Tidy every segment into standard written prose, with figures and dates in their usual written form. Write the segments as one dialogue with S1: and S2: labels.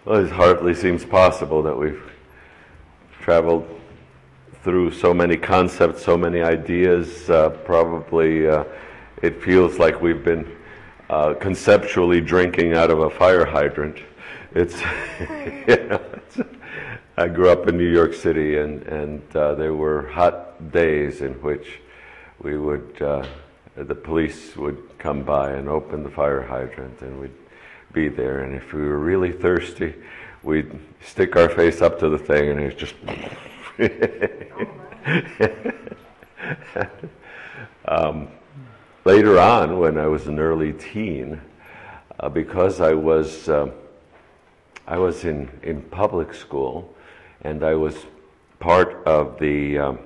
S1: Well, it hardly seems possible that we've traveled through so many concepts, so many ideas. Probably it feels like we've been conceptually drinking out of a fire hydrant. It's, I grew up in New York City, and there were hot days in which we would, the police would come by and open the fire hydrant, and we'd be there. And if we were really thirsty, we'd stick our face up to the thing, and it was just. Later on, when I was an early teen, because I was in public school, and I was part of the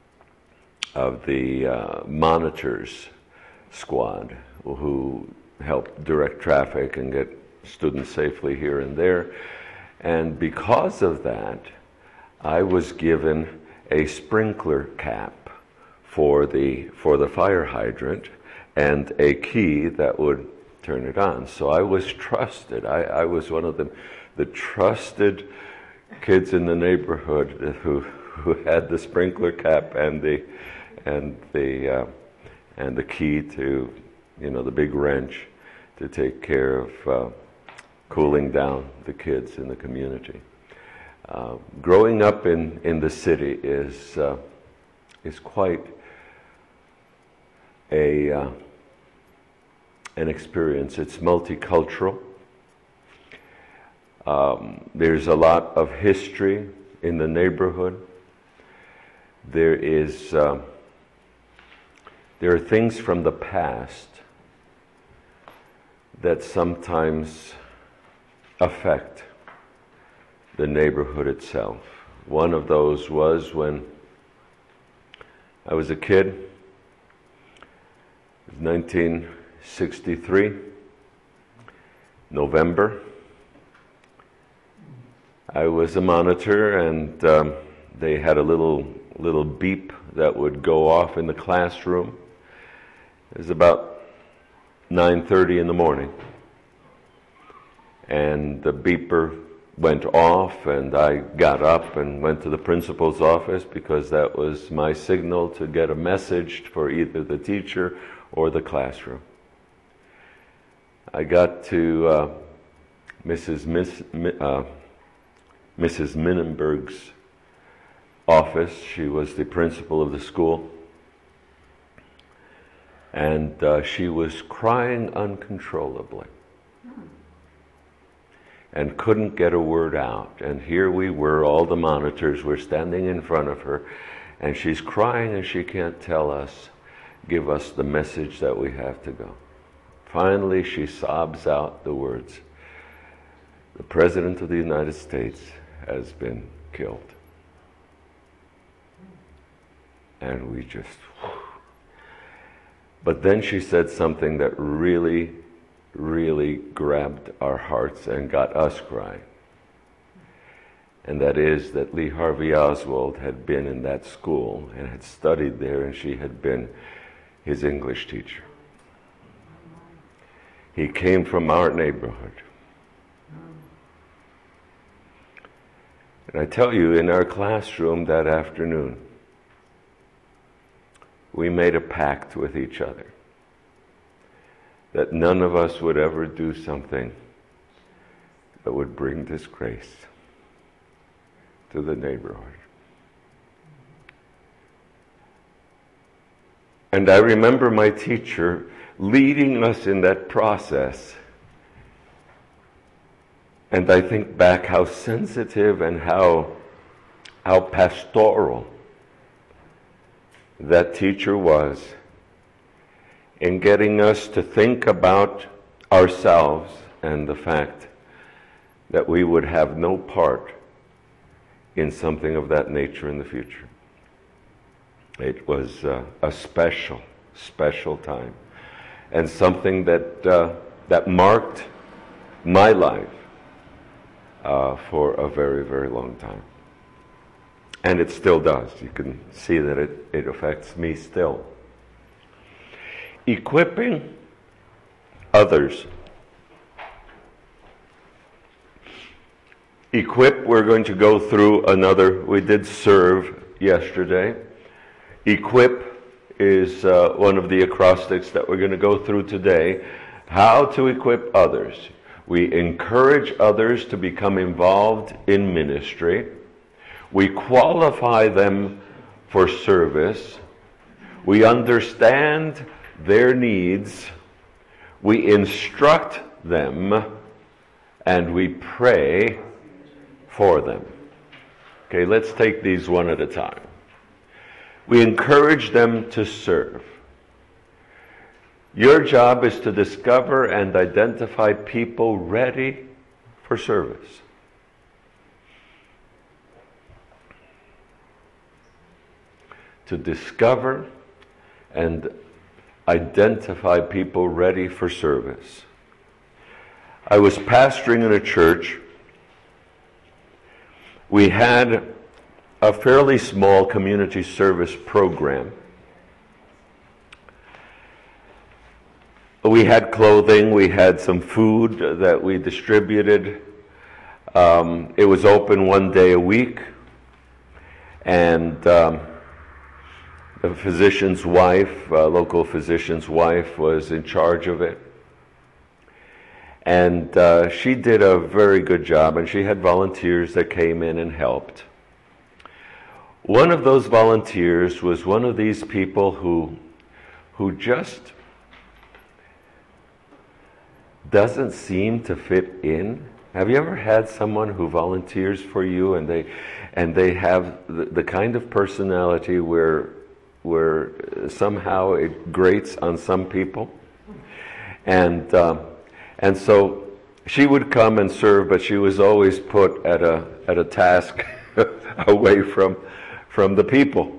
S1: monitors squad who helped direct traffic and get students safely here and there. And because of that, I was given a sprinkler cap for the fire hydrant and a key that would turn it on. So I was trusted. I was one of the trusted kids in the neighborhood who had the sprinkler cap and the key to, the big wrench to take care of cooling down the kids in the community. Growing up in the city is quite an experience. It's multicultural. There's a lot of history in the neighborhood. There are things from the past that sometimes affect the neighborhood itself. One of those was when I was a kid. It was 1963, November. I was a monitor, and they had a little beep that would go off in the classroom. It was about 9:30 in the morning, and the beeper went off, and I got up and went to the principal's office because that was my signal to get a message for either the teacher or the classroom. I got to Mrs. Minnenberg's office. She was the principal of the school, and she was crying uncontrollably and couldn't get a word out. And here we were, all the monitors were standing in front of her, and she's crying and she can't give us the message that we have to go. Finally, she sobs out the words, "The President of the United States has been killed." And we just... But then she said something that really grabbed our hearts and got us crying. And that is that Lee Harvey Oswald had been in that school and had studied there, and she had been his English teacher. He came from our neighborhood. And I tell you, in our classroom that afternoon, we made a pact with each other that none of us would ever do something that would bring disgrace to the neighborhood. And I remember my teacher leading us in that process. And I think back how sensitive and how pastoral that teacher was in getting us to think about ourselves and the fact that we would have no part in something of that nature in the future. It was a special time, and something that marked my life for a very long time. And it still does. You can see that it affects me still. Equipping others Equip, we're going to go through another, we did serve yesterday. Equip is one of the acrostics that we're going to go through today. How to equip others. We encourage others to become involved in ministry. We qualify them for service. We understand their needs. We instruct them. And we pray for them. Okay, let's take these one at a time. We encourage them to serve. Your job is to discover and identify people ready for service. To discover and identify people ready for service. I was pastoring in a church. We had a fairly small community service program. We had clothing, we had some food that we distributed. It was open one day a week, and the physician's wife, local physician's wife, was in charge of it. And she did a very good job, and she had volunteers that came in and helped. One of those volunteers was one of these people who just doesn't seem to fit in. Have you ever had someone who volunteers for you and they have the kind of personality where somehow it grates on some people? And so she would come and serve, but she was always put at a task away from the people.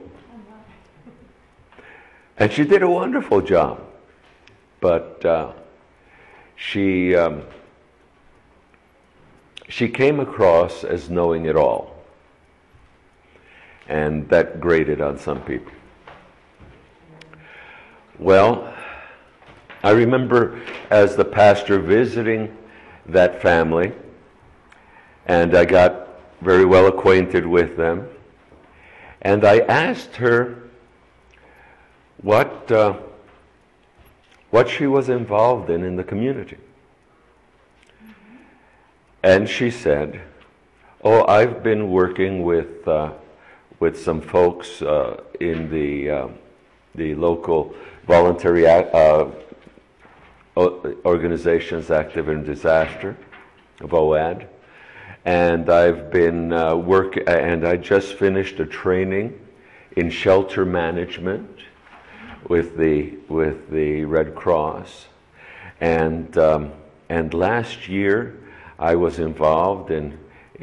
S1: And she did a wonderful job, but she came across as knowing it all, and that grated on some people. Well, I remember as the pastor visiting that family, and I got very well acquainted with them, and I asked her what she was involved in the community. And she said, "Oh, I've been working with some folks in the local voluntary organizations active in disaster, VOAD, and I've been and I just finished a training in shelter management with the Red Cross, and last year I was involved in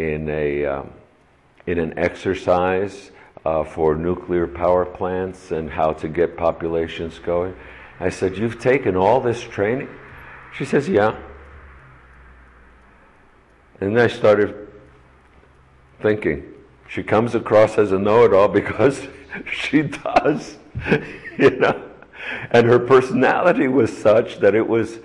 S1: an exercise for nuclear power plants and how to get populations going." I said, "You've taken all this training?" She says, "Yeah." And then I started thinking, she comes across as a know-it-all because she does, you know. And her personality was such that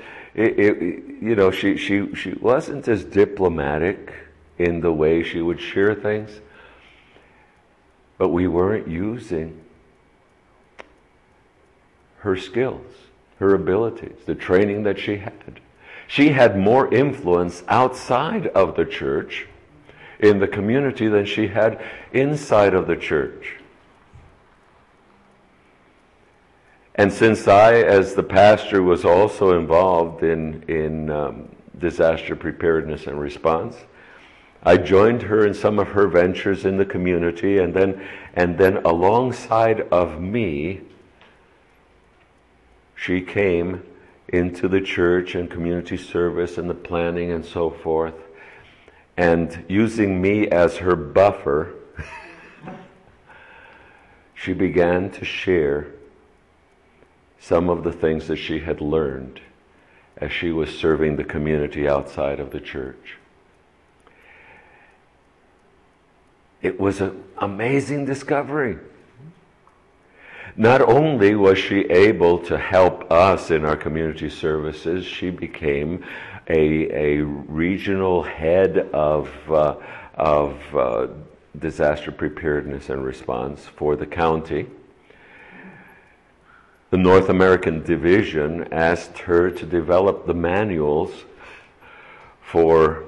S1: she wasn't as diplomatic in the way she would share things, but we weren't using her skills, her abilities, the training that she had. She had more influence outside of the church in the community than she had inside of the church. And since I, as the pastor, was also involved in disaster preparedness and response, I joined her in some of her ventures in the community, and then alongside of me, she came into the church and community service and the planning and so forth, and using me as her buffer, she began to share some of the things that she had learned as she was serving the community outside of the church. It was an amazing discovery. Not only was she able to help us in our community services, she became a regional head of disaster preparedness and response for the county. The North American Division asked her to develop the manuals for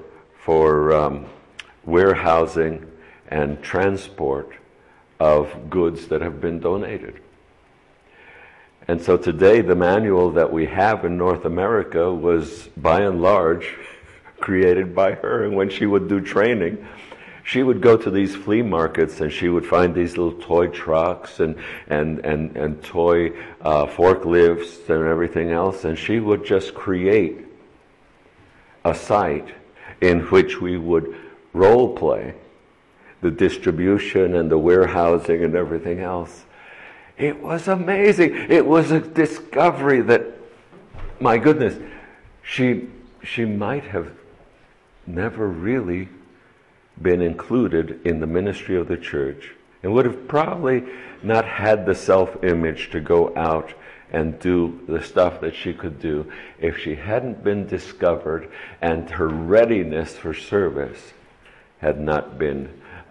S1: warehousing and transport of goods that have been donated. And so today the manual that we have in North America was by and large created by her. And when she would do training, she would go to these flea markets and she would find these little toy trucks and toy forklifts and everything else, and she would just create a site in which we would role play the distribution and the warehousing and everything else. It was amazing. It was a discovery that, my goodness, she might have never really been included in the ministry of the church and would have probably not had the self-image to go out and do the stuff that she could do if she hadn't been discovered and her readiness for service had not been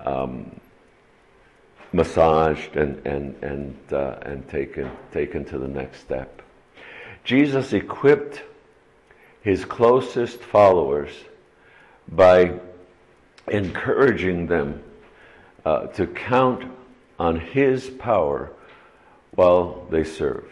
S1: massaged and taken to the next step. Jesus equipped his closest followers by encouraging them to count on his power while they served.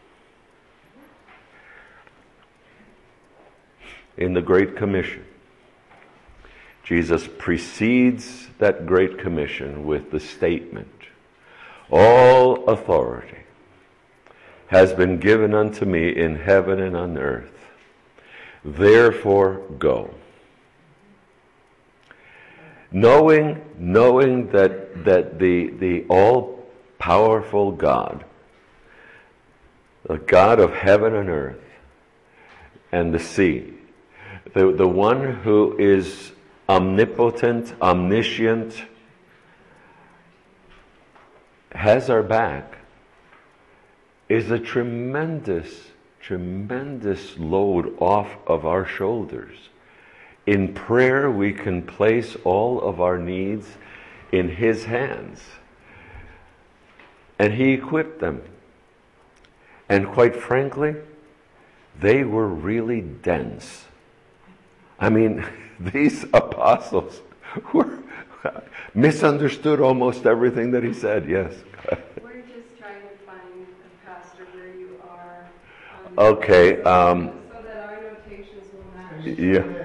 S1: In the Great Commission, Jesus precedes that Great Commission with the statement, "All authority has been given unto me in heaven and on earth. Therefore go." Knowing that the all-powerful God, the God of heaven and earth and the sea, the one who is omnipotent, omniscient, has our back, is a tremendous load off of our shoulders. In prayer, we can place all of our needs in his hands. And he equipped them. And quite frankly, they were really dense. I mean, these apostles misunderstood almost everything that he said. Yes.
S2: We're just trying to find, Pastor, where you are.
S1: Okay.
S2: So that our notations will match.
S1: Yeah.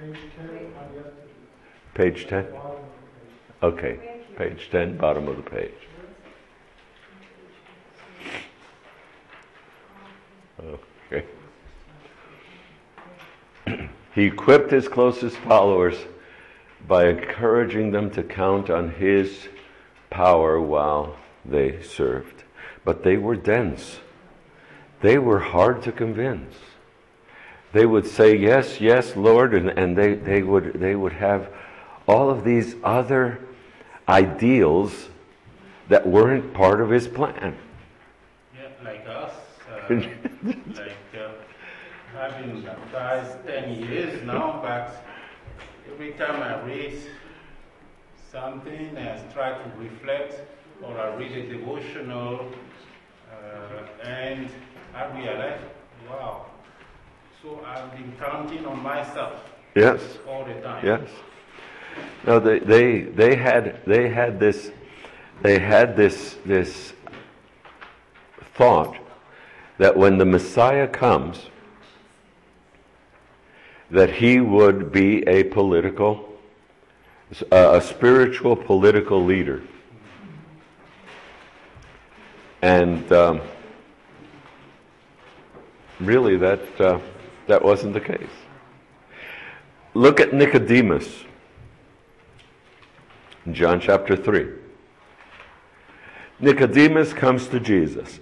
S1: Page 10? Okay. Page 10, bottom of the page. Okay. He equipped his closest followers by encouraging them to count on his power while they served. But they were dense. They were hard to convince. They would say, "Yes, yes, Lord," and they would have all of these other ideals that weren't part of his plan.
S3: Yeah, like us. I've been baptized 10 years now, but every time I read something, I try to reflect, or I read a devotional, and I realize, wow. So I've been counting on myself.
S1: Yes.
S3: All the time.
S1: Yes. No, they had this thought that when the Messiah comes, that he would be a spiritual political leader. And really that wasn't the case. Look at Nicodemus in John chapter 3. Nicodemus comes to Jesus.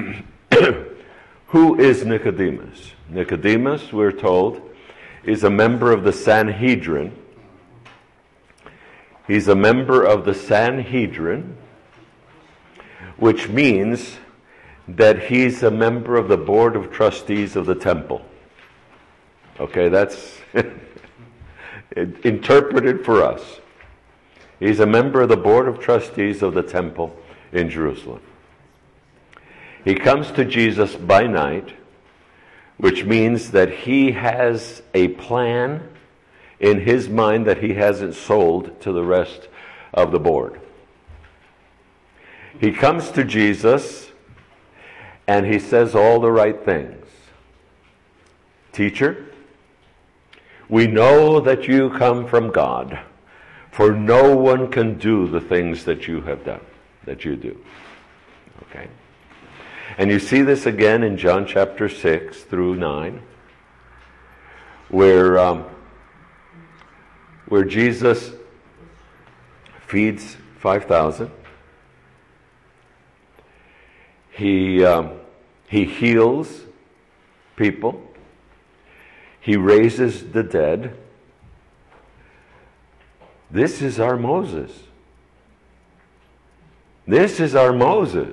S1: Who is Nicodemus? Nicodemus, we're told, is a member of the Sanhedrin. He's a member of the Sanhedrin, which means that he's a member of the board of trustees of the temple. Okay, that's interpreted for us. He's a member of the Board of Trustees of the temple in Jerusalem. He comes to Jesus by night, which means that he has a plan in his mind that he hasn't sold to the rest of the board. He comes to Jesus and he says all the right things. Teacher, we know that you come from God, for no one can do the things that you have done, that you do. Okay? And you see this again in John chapter 6 through 9, where Jesus feeds 5,000. He heals people. He raises the dead. This is our Moses. This is our Moses.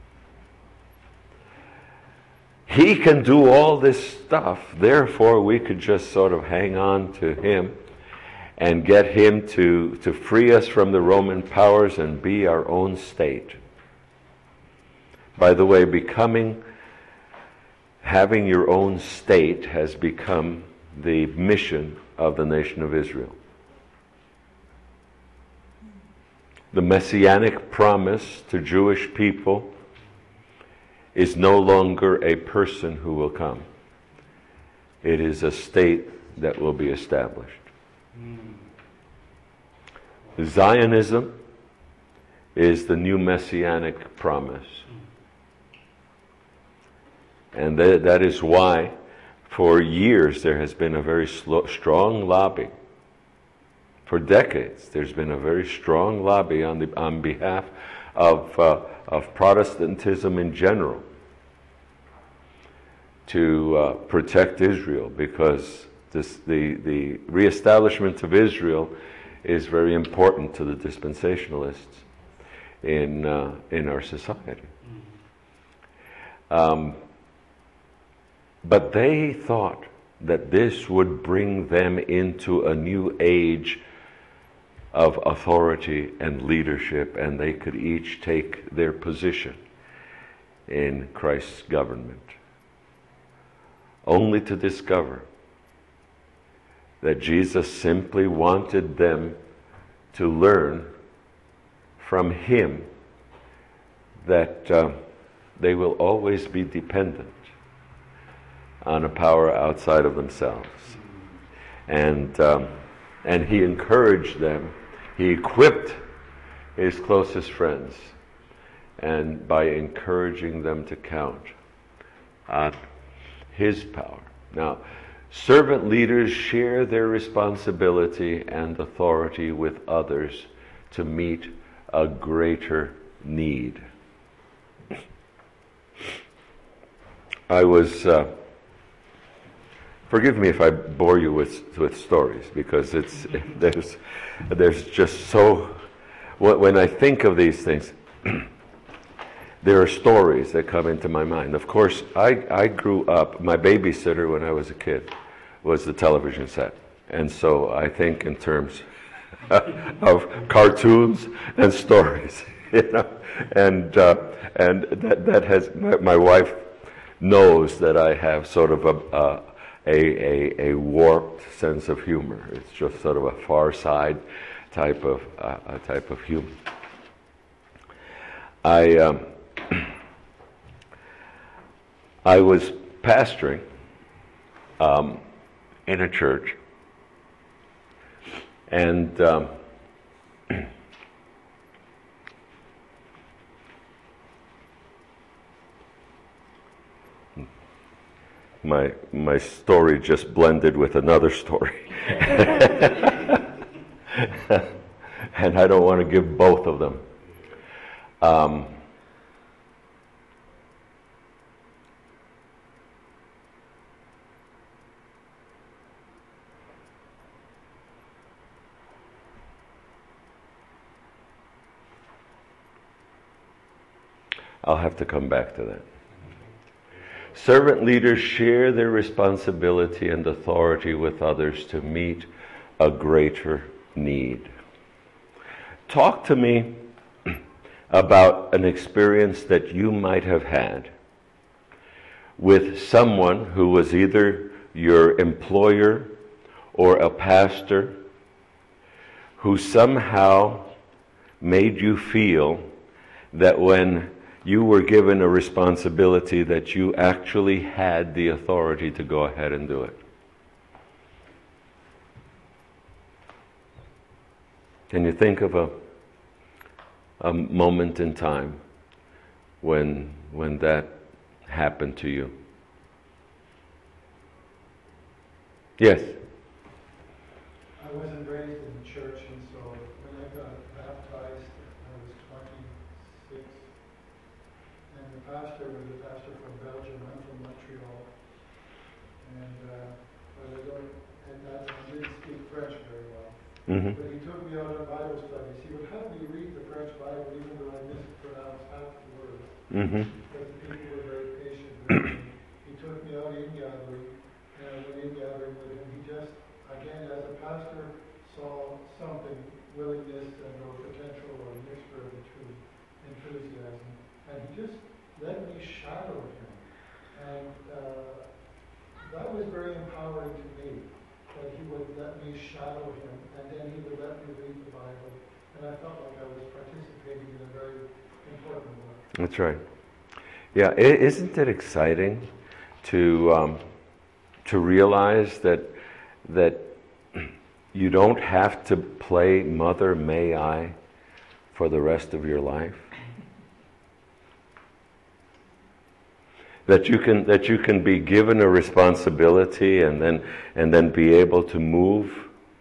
S1: He can do all this stuff, therefore we could just sort of hang on to him and get him to free us from the Roman powers and be our own state. By the way, having your own state has become the mission of the nation of Israel. The messianic promise to Jewish people is no longer a person who will come. It is a state that will be established. Zionism is the new messianic promise. And that is why, for years, there has been a very strong lobby. For decades, there's been a very strong lobby on behalf of Protestantism in general to protect Israel, because the reestablishment of Israel is very important to the dispensationalists in our society. But they thought that this would bring them into a new age of authority and leadership, and they could each take their position in Christ's government, only to discover that Jesus simply wanted them to learn from him that they will always be dependent on a power outside of themselves. And he encouraged them. He equipped his closest friends, and by encouraging them to count on his power. Now, servant leaders share their responsibility and authority with others to meet a greater need. I was... forgive me if I bore you with stories, because there's just so... When I think of these things, there are stories that come into my mind. Of course, I grew up, my babysitter when I was a kid was the television set. And so I think in terms of cartoons and stories, you know. And that has, my wife knows that I have sort of a warped sense of humor. It's just sort of a far side type of humor. I was pastoring in a church, and my story just blended with another story. And I don't want to give both of them. I'll have to come back to that. servant leaders share their responsibility and authority with others to meet a greater need. Talk to me about an experience that you might have had with someone who was either your employer or a pastor who somehow made you feel that when you were given a responsibility that you actually had the authority to go ahead and do it. Can you think of a moment in time when that happened to you? Yes?
S4: I wasn't raised in the church, and so when I got baptized, I was 26. And the pastor was a pastor from Belgium. I'm from Montreal. And but I don't, at that time, I didn't speak French very well.
S1: Mm-hmm.
S4: But he took me out on Bible studies. He would have me read the French Bible, even though I mispronounced half the words.
S1: Mm-hmm.
S4: Because the people were very patient with me. He took me out in gathering, and I went in gathering with him. He just, again, as a pastor, saw something, willingness and or potential or a mixture of the two, enthusiasm. And he just let me shadow him. And that was very empowering to me, that he would let me shadow him, and then he would let me read the Bible. And I felt like I was participating in a very important work.
S1: That's right. Yeah, isn't it exciting to realize that you don't have to play Mother May I for the rest of your life? That you can be given a responsibility and then be able to move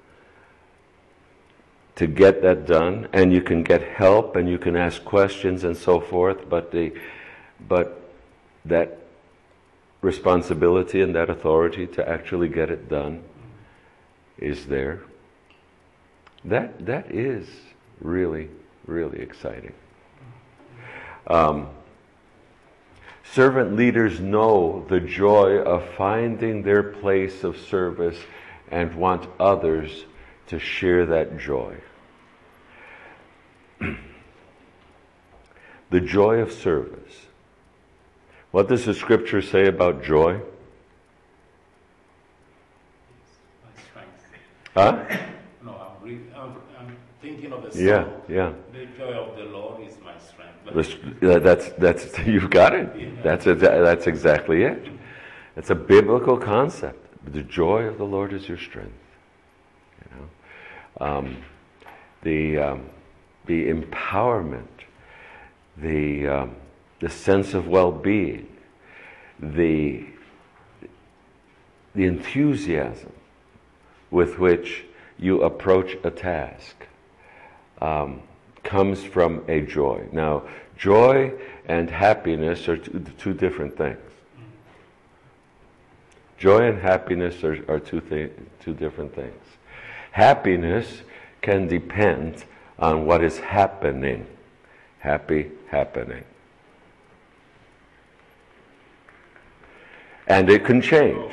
S1: to get that done, and you can get help and you can ask questions and so forth, but that responsibility and that authority to actually get it done is there. That is really, really exciting. Servant leaders know the joy of finding their place of service and want others to share that joy. The joy of service. What does the scripture say about joy?
S3: My strength.
S1: Huh?
S3: No, I'm thinking of the song.
S1: Yeah.
S3: The joy of the Lord is my strength.
S1: That's you've got it.
S3: Yeah.
S1: That's exactly it. It's a biblical concept. The joy of the Lord is your strength. The empowerment, the sense of well-being, the enthusiasm with which you approach a task comes from a joy. Now, joy and happiness are two different things. Joy and happiness are two different things. Happiness can depend on what is happening. Happening. And it can change.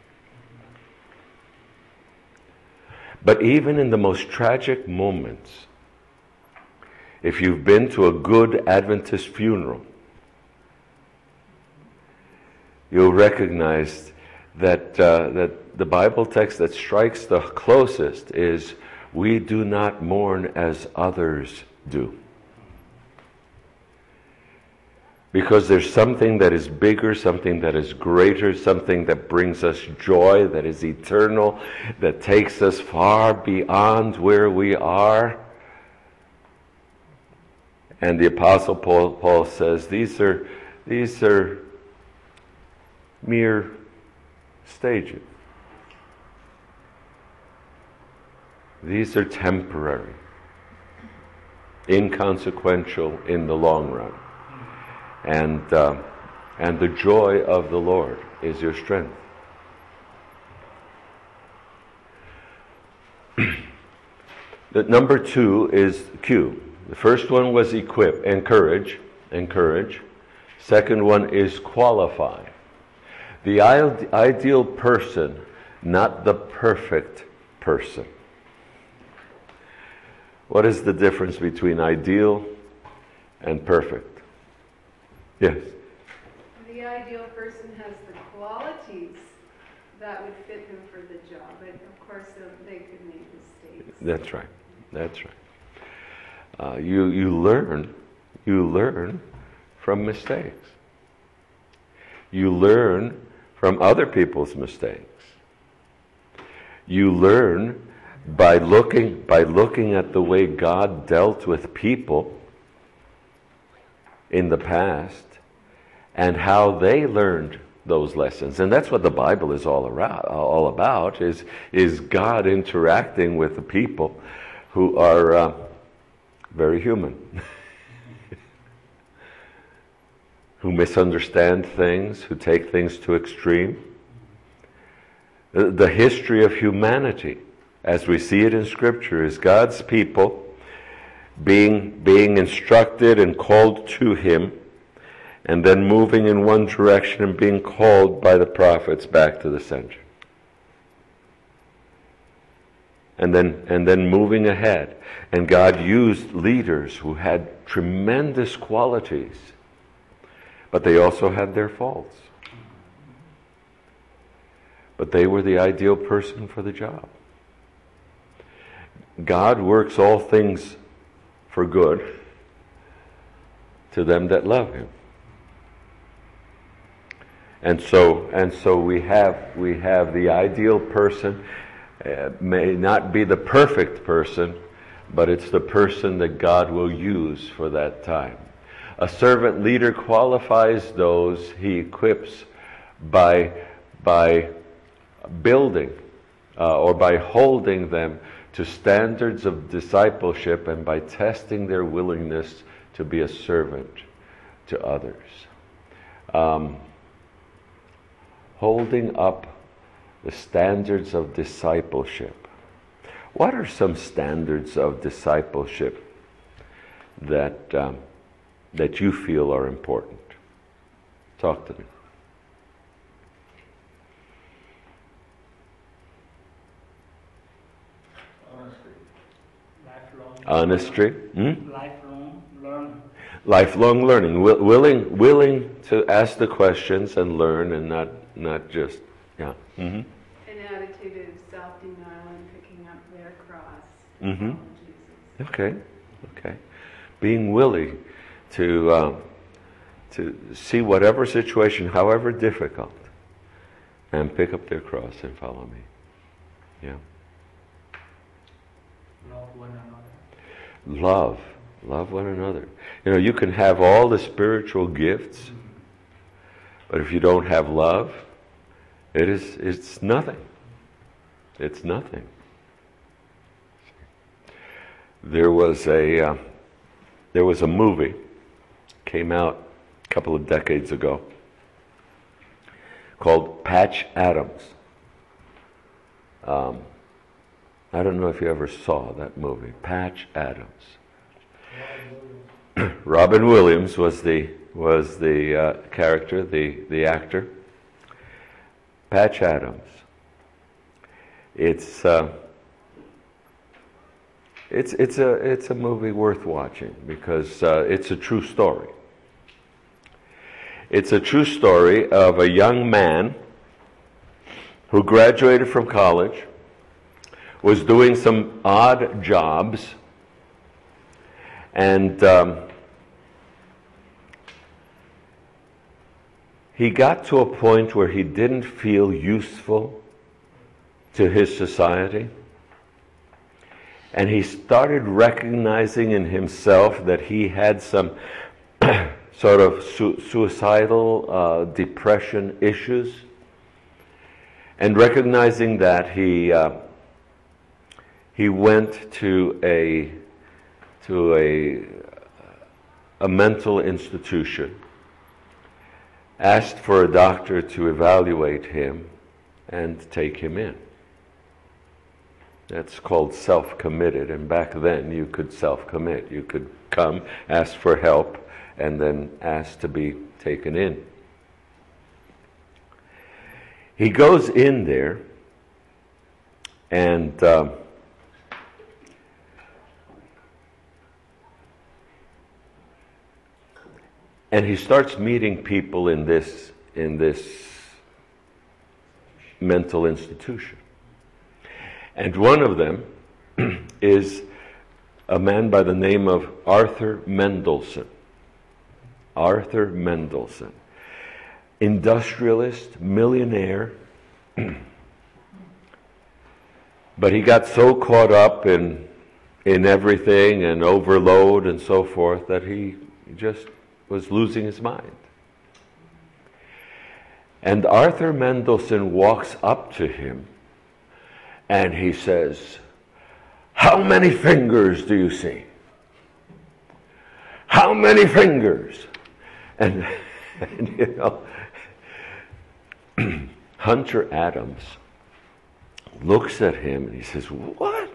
S1: But even in the most tragic moments, if you've been to a good Adventist funeral, you'll recognize that the Bible text that strikes the closest is, "We do not mourn as others do." Because there's something that is bigger, something that is greater, something that brings us joy, that is eternal, that takes us far beyond where we are. And the Apostle Paul says, these are mere stages. These are temporary, inconsequential in the long run. And the joy of the Lord is your strength. The number 2 is Q. The first one was equip, encourage. Second one is qualify. The ideal person, not the perfect person. What is the difference between ideal and perfect? Yes?
S2: The ideal person has the qualities that would fit them for the job, but of course they could make mistakes.
S1: That's right. That's right. You learn from mistakes. You learn from other people's mistakes. You learn by looking at the way God dealt with people in the past and how they learned those lessons. And that's what the Bible is all about, is God interacting with the people who are very human, who misunderstand things, who take things to extreme. The history of humanity, as we see it in Scripture, is God's people being instructed and called to Him, and then moving in one direction and being called by the prophets back to the center. And then moving ahead. And God used leaders who had tremendous qualities, but they also had their faults. But they were the ideal person for the job. God works all things for good to them that love Him. And so we have the ideal person. May not be the perfect person, but it's the person that God will use for that time. A servant leader qualifies those he equips by building or by holding them to standards of discipleship and by testing their willingness to be a servant to others. Holding up the standards of discipleship. What are some standards of discipleship that you feel are important? Talk to me. Honesty.
S5: Lifelong learning.
S1: Lifelong learning. Willing to ask the questions and learn, and not just, yeah. Mm-hmm.
S2: An attitude of self-denial and picking up their cross.
S1: Mm-hmm.
S2: Jesus.
S1: Okay. Being willing to see whatever situation, however difficult, and pick up their cross and follow me. Yeah.
S5: Love one another.
S1: Love one another. You know, you can have all the spiritual gifts, but if you don't have love, it's nothing. It's nothing. There was a movie, came out a couple of decades ago, called Patch Adams. I don't know if you ever saw that movie, Patch Adams. Robin Williams was the character, the actor. Patch Adams. It's a movie worth watching because it's a true story. It's a true story of a young man who graduated from college, was doing some odd jobs, and he got to a point where he didn't feel useful to his society, and he started recognizing in himself that he had some sort of suicidal depression issues, and recognizing that he went to a mental institution, asked for a doctor to evaluate him and take him in. That's called self-committed, and back then you could self-commit. You could come, ask for help, and then ask to be taken in. he goes in there and he starts meeting people in this mental institution. And one of them is a man by the name of Arthur Mendelsohn. Arthur Mendelsohn. Industrialist, millionaire. But he got so caught up in everything and overload and so forth that he just was losing his mind. And Arthur Mendelsohn walks up to him and he says, "How many fingers do you see? How many fingers?" And you know, Hunter Adams looks at him and he says, "What?"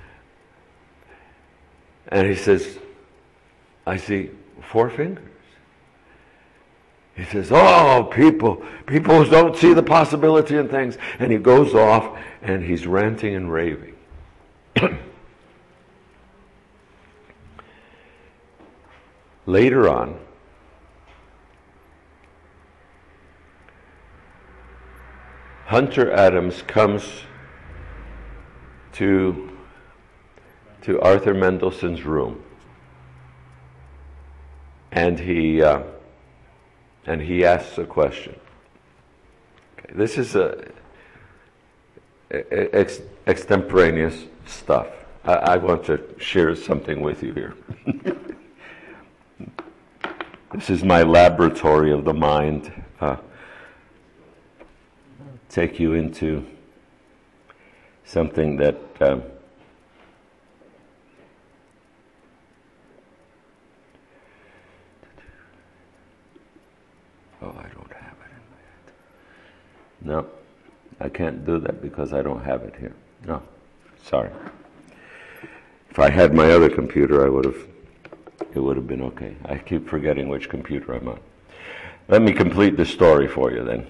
S1: And he says, "I see 4 fingers." He says, "Oh, people don't see the possibility in things." And he goes off and he's ranting and raving. Later on, Hunter Adams comes to Arthur Mendelsohn's room, and he asks a question. Okay, this is extemporaneous stuff. I want to share something with you here. This is my laboratory of the mind. Take you into something that oh, I don't have it in my head. No, I can't do that because I don't have it here. No, sorry. If I had my other computer, it would have been okay. I keep forgetting which computer I'm on. Let me complete the story for you then.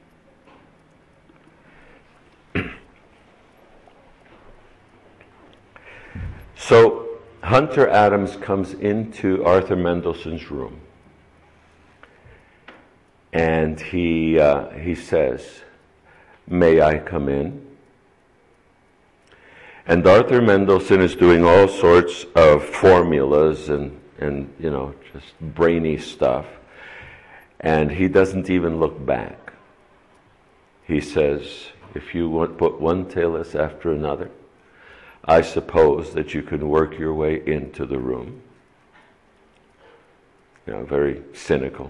S1: So Hunter Adams comes into Arthur Mendelsohn's room, and he says, "May I come in?" And Arthur Mendelsohn is doing all sorts of formulas and you know, just brainy stuff, and he doesn't even look back. He says, "If you want put one talus after another, I suppose that you can work your way into the room." You know, very cynical.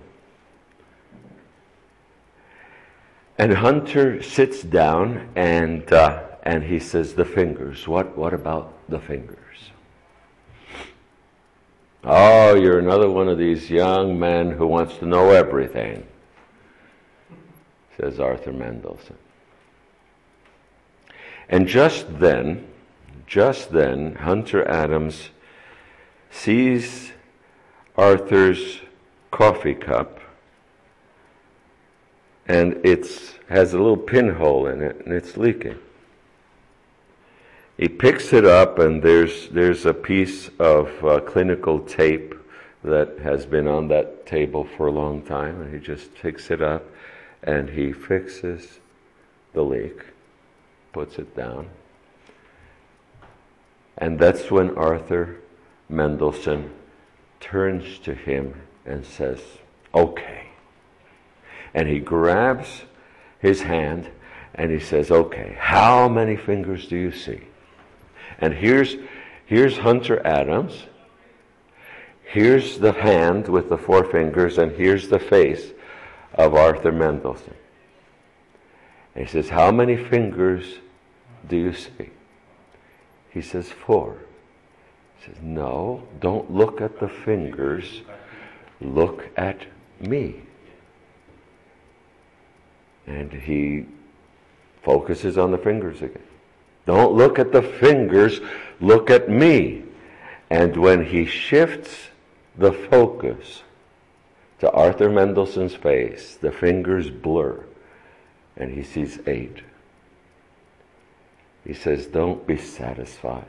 S1: And Hunter sits down and he says, "The fingers. What about the fingers?" "Oh, you're another one of these young men who wants to know everything," says Arthur Mendelsohn. And just then, Hunter Adams sees Arthur's coffee cup, and it has a little pinhole in it, and it's leaking. He picks it up, and there's a piece of clinical tape that has been on that table for a long time, and he just picks it up, and he fixes the leak, puts it down. And that's when Arthur Mendelsohn turns to him and says, "Okay." And he grabs his hand and he says, "Okay, how many fingers do you see?" And here's Hunter Adams. Here's the hand with the 4 fingers, and here's the face of Arthur Mendelsohn. And he says, "How many fingers do you see?" He says, 4. He says, "No, don't look at the fingers. Look at me." And he focuses on the fingers again. "Don't look at the fingers, look at me." And when he shifts the focus to Arthur Mendelsohn's face, the fingers blur, and he sees 8. He says, don't be satisfied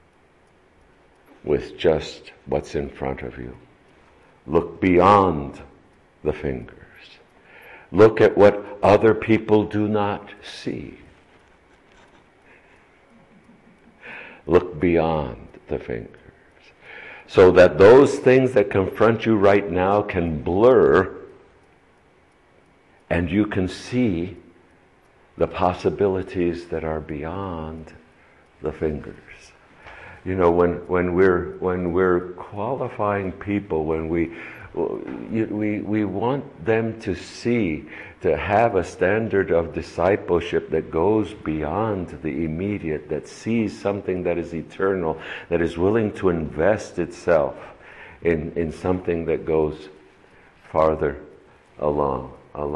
S1: with just what's in front of you. Look beyond the fingers. Look at what other people do not see. Look beyond the fingers. So that those things that confront you right now can blur and you can see the possibilities that are beyond the fingers. You know, when we're qualifying people, when we want them to see, to have a standard of discipleship that goes beyond the immediate, that sees something that is eternal, that is willing to invest itself in something that goes farther along.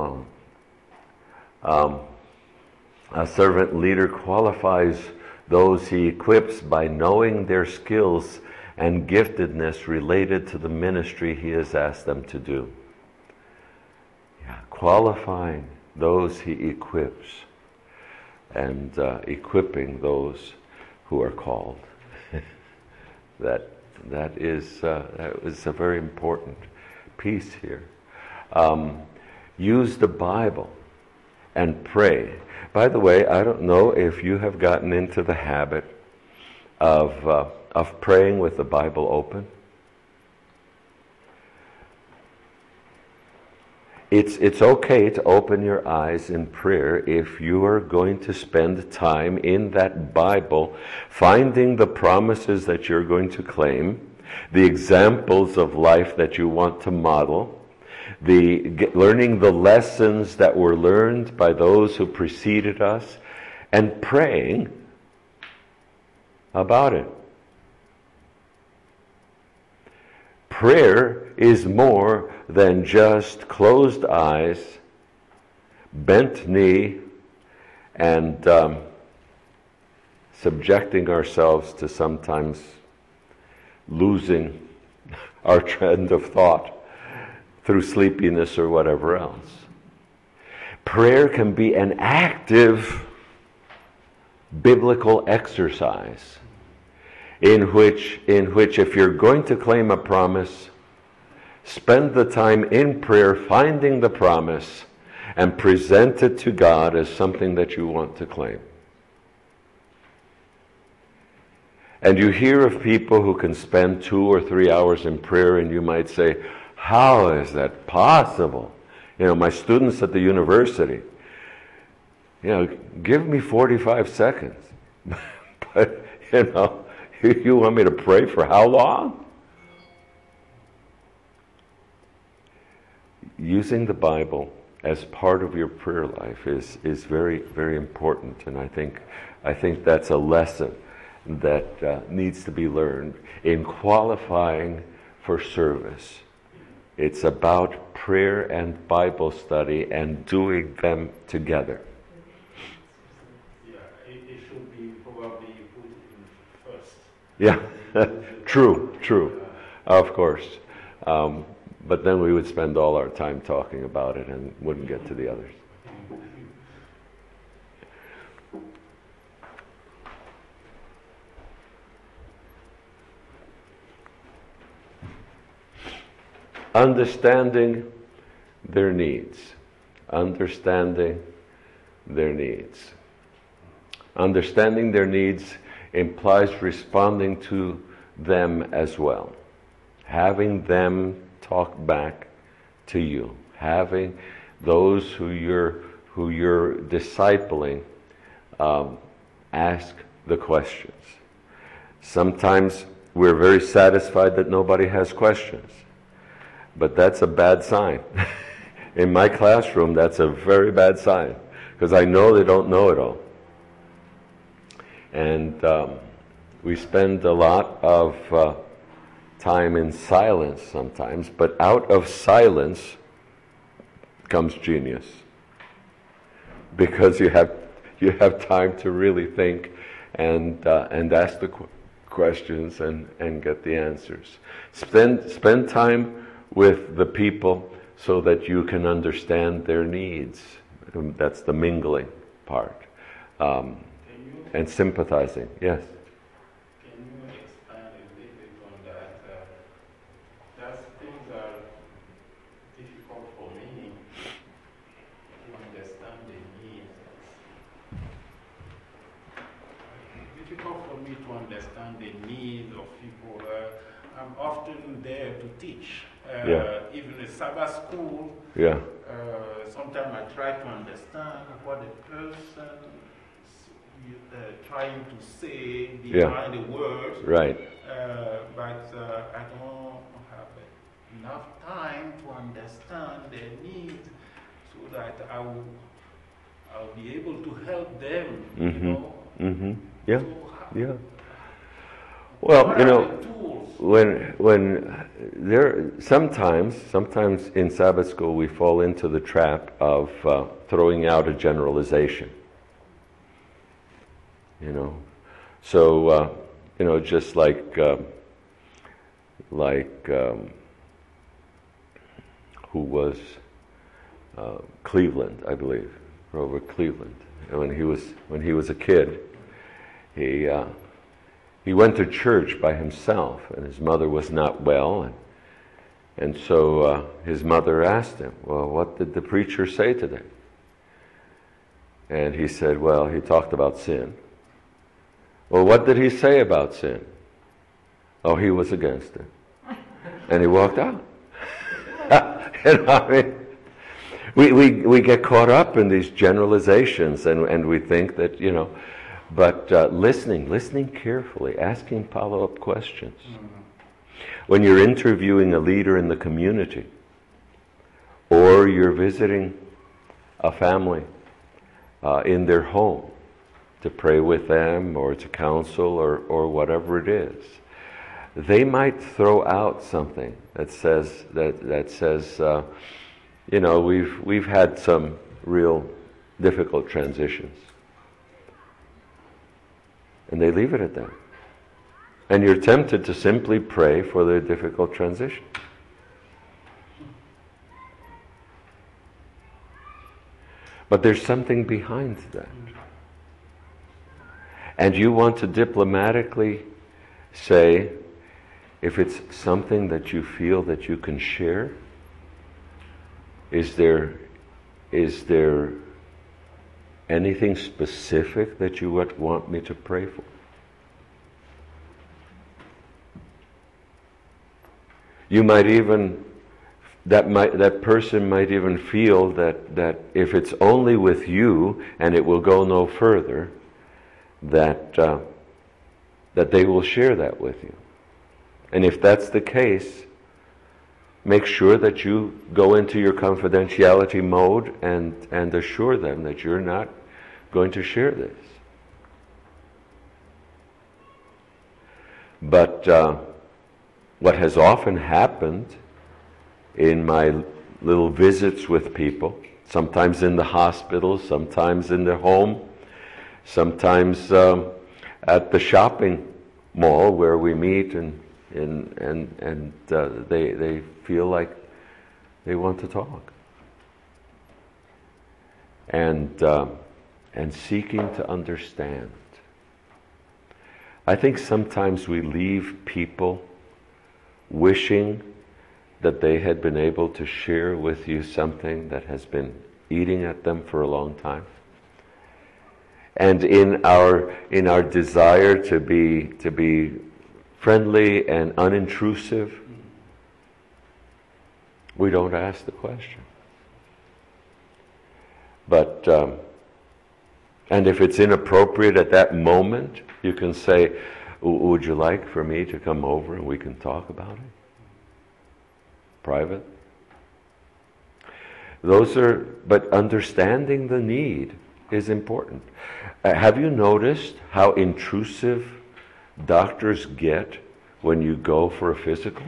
S1: A servant leader qualifies those he equips by knowing their skills and giftedness related to the ministry he has asked them to do. Qualifying those he equips and equipping those who are called. That is a very important piece here. Use the Bible and pray. By the way, I don't know if you have gotten into the habit of praying with the Bible open. It's okay to open your eyes in prayer if you are going to spend time in that Bible, finding the promises that you're going to claim, the examples of life that you want to model, learning the lessons that were learned by those who preceded us, and praying about it. Prayer is more than just closed eyes, bent knee, and subjecting ourselves to sometimes losing our trend of thought through sleepiness or whatever else. Prayer can be an active biblical exercise in which if you're going to claim a promise, spend the time in prayer finding the promise and present it to God as something that you want to claim. And you hear of people who can spend 2 or 3 hours in prayer, and you might say, how is that possible? You know, my students at the university, give me 45 seconds. But, you want me to pray for how long? Using the Bible as part of your prayer life is very, very important, and I think that's a lesson that needs to be learned in qualifying for service. It's about prayer and Bible study and doing them together.
S3: Yeah, it should be probably put in first.
S1: Yeah, true, of course. But then we would spend all our time talking about it and wouldn't get to the others. Understanding their needs. Understanding their needs. Understanding their needs implies responding to them as well. Having them talk back to you. Having those who you're discipling ask the questions. Sometimes we're very satisfied that nobody has questions. But that's a bad sign. In my classroom, that's a very bad sign, because I know they don't know it all. And we spend a lot of time in silence sometimes, but out of silence comes genius. Because you have time to really think and ask the questions and get the answers. Spend time with the people so that you can understand their needs. That's the mingling part. And sympathizing, yes.
S3: Can you expand a little bit on that? That things are difficult for me to understand the needs. It's difficult for me to understand the needs of people. I'm often there to teach. Even in Sabbath school, sometimes I try to understand what the person trying to say behind the words.
S1: Right.
S3: But I don't have enough time to understand their needs so that I'll be able to help them, you know.
S1: Mm-hmm. Yeah.
S3: So
S1: Yeah. Well,
S3: what
S1: you
S3: are
S1: know,
S3: the tools?
S1: when there sometimes in Sabbath school we fall into the trap of throwing out a generalization. You know, so you know, just like who was Cleveland, I believe, Grover Cleveland. And when he was a kid, he went to church by himself, and his mother was not well, and so his mother asked him, "Well, what did the preacher say today?" And he said, "Well, he talked about sin." "Well, what did he say about sin?" "Oh, he was against it." And he walked out. You know, I mean, we get caught up in these generalizations, and we think that, you know, but listening carefully, asking follow-up questions. When you're interviewing a leader in the community, or you're visiting a family in their home, to pray with them or to counsel or whatever it is, they might throw out something that says you know, we've had some real difficult transitions, and they leave it at that, and you're tempted to simply pray for their difficult transition. But there's something behind that. And you want to diplomatically say, if it's something that you feel that you can share, is there anything specific that you would want me to pray for? You might even, that person might even feel that if it's only with you and it will go no further, that they will share that with you. And if that's the case, make sure that you go into your confidentiality mode and assure them that you're not going to share this. But what has often happened in my little visits with people, sometimes in the hospital, sometimes in their home, sometimes at the shopping mall where we meet, and they feel like they want to talk, and seeking to understand. I think sometimes we leave people wishing that they had been able to share with you something that has been eating at them for a long time. And in our desire to be friendly and unintrusive, we don't ask the question. But and if it's inappropriate at that moment, you can say, "Would you like for me to come over and we can talk about it? Private?" But understanding the need is important. Have you noticed how intrusive doctors get when you go for a physical?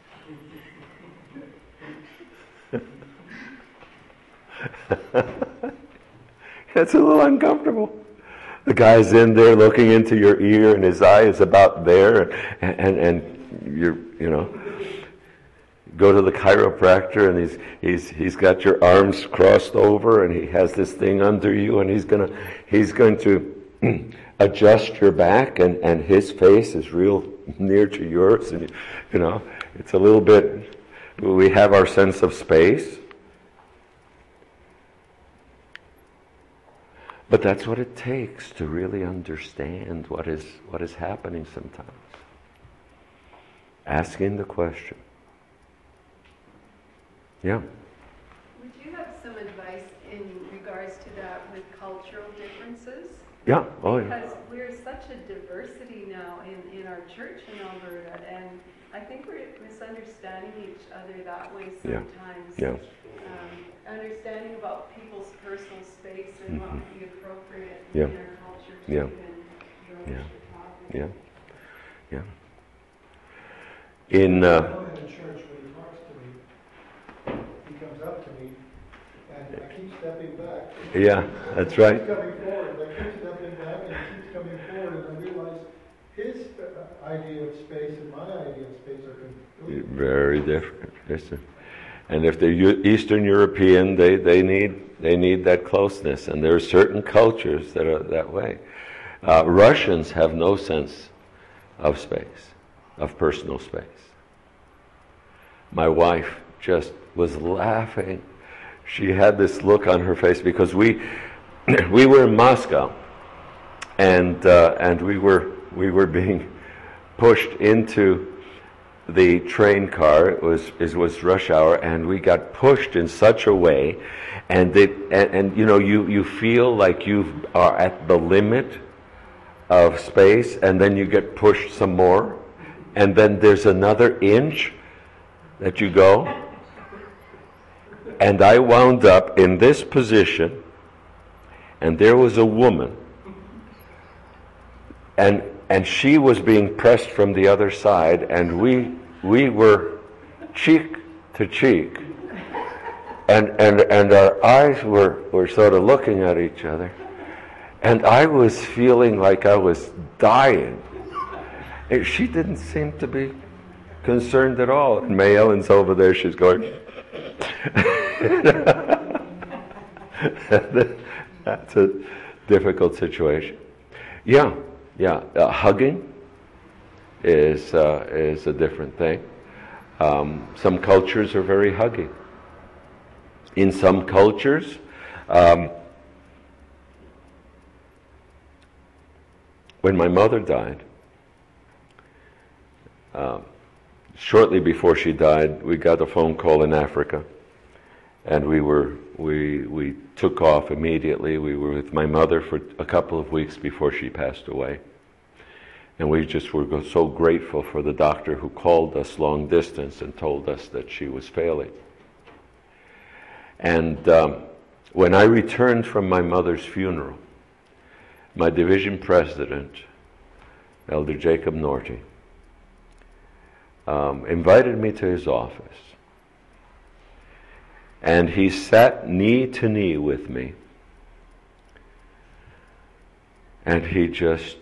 S1: It's a little uncomfortable. The guy's in there looking into your ear, and his eye is about there, and you're, you know, go to the chiropractor and he's got your arms crossed over and he has this thing under you and he's going to adjust your back and his face is real near to yours and you know it's a little bit, we have our sense of space. But that's what it takes to really understand what is happening sometimes. Asking the question. Yeah.
S2: Would you have some advice in regards to that with cultural differences?
S1: Yeah. Oh, yeah.
S2: Because we're such a diversity now in our church in Alberta, and I think we're misunderstanding each other that way sometimes.
S1: Yeah.
S2: Understanding about people's personal space and what would be appropriate
S1: Yeah.
S2: in our culture to
S1: Yeah.
S2: even
S1: Yeah.
S2: broach the topic.
S1: Yeah. Yeah. In
S4: I know in the church when he talks to me, he comes up to me, and I keep stepping back.
S1: yeah, that's right.
S4: He's coming forward, I keep stepping back, and he keeps coming forward, and I realize his idea of space and my idea of space are completely
S1: Very different. Listen. And if they're Eastern European, they need that closeness. And there are certain cultures that are that way. Russians have no sense of space, of personal space. My wife just was laughing. She had this look on her face because we were in Moscow, and we were being pushed into the train car. It was rush hour, and we got pushed in such a way, and you know you feel like you are at the limit of space, and then you get pushed some more, and then there's another inch that you go, and I wound up in this position, and there was a woman, and she was being pressed from the other side, and we were cheek to cheek, and our eyes were sort of looking at each other, and I was feeling like I was dying. And she didn't seem to be concerned at all. And May Ellen's over there, she's going. That's a difficult situation. Yeah. Hugging is a different thing. Some cultures are very huggy. In some cultures, when my mother died, shortly before she died, we got a phone call in Africa, and we took off immediately. We were with my mother for a couple of weeks before she passed away. And we just were so grateful for the doctor who called us long distance and told us that she was failing. And when I returned from my mother's funeral, my division president, Elder Jacob Norty, invited me to his office. And he sat knee to knee with me. And he just